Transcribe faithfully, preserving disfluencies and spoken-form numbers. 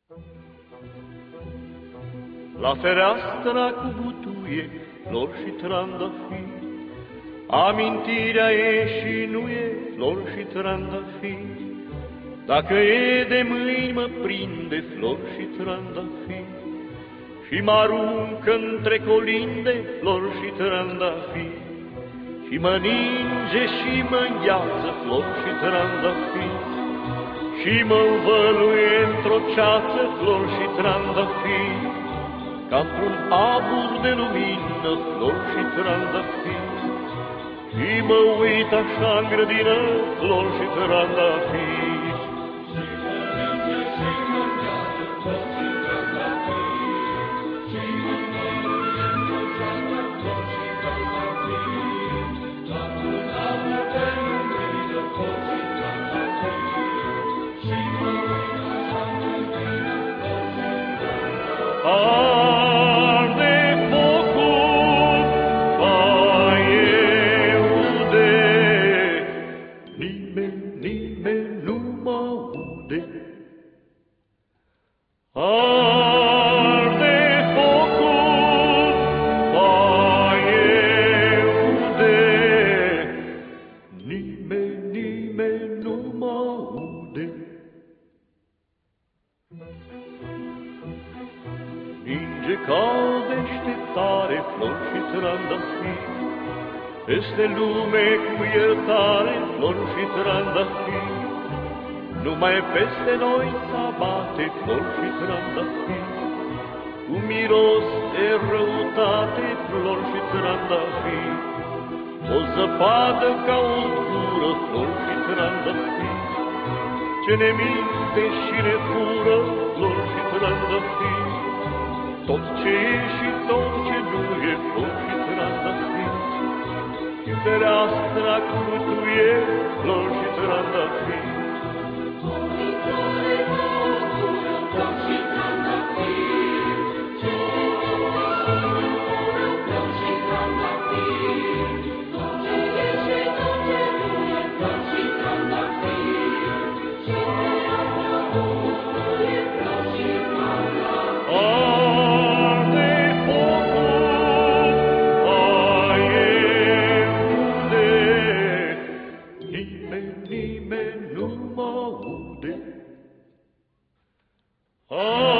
La fereastra cu butuie, flori și trandafiri, amintirea e și nu e flori și trandafiri. Dacă e de mâini mă prinde flori și trandafiri și mă aruncă între colinde flori și trandafiri și mă ninge și mă îngheață flori și trandafiri și mă învăluie într-o ceață flori și trandafiri, ca într-un abur de lumină flori și trandafiri. Și mă uit așa în grădină flori și trandafiri. Arde focul, paie ude, nimeni, nimeni nu mă aude. Arde focul, paie ude, nimeni, nimeni nu mă aude. Ninge ca deșteptare flori și trandafiri, peste lume cu iertare flori și trandafiri, numai peste noi s-abate flori și trandafiri, cu miros de răutate flori și trandafiri, o zăpadă ca o zbură flori și trandafiri, ce ne minte și ne fură flori și trandafiri. Tot ce e și tot ce nu e flori și trandafiri, și fereastra cu butuie flori și trandafiri. Nimeni nu mă aude.